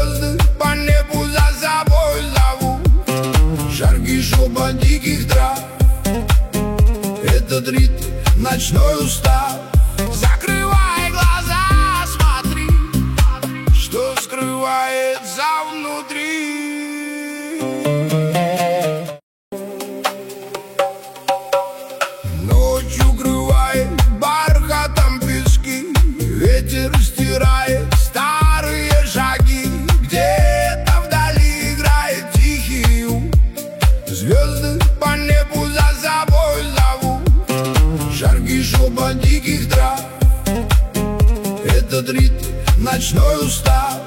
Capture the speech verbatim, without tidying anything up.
Звезды по небу за собой зовут, жаркий шепот диких трав. Этот ритм ночной устав. Закрывай глаза, смотри, что скрывается внутри. Ночь укрывает бархатом пески, ветер стирает старые шаги. Где-то вдали играет тихий ум, звезды по небу за собой зовут, жаркий шепот диких трав. Этот ритм ночной устав.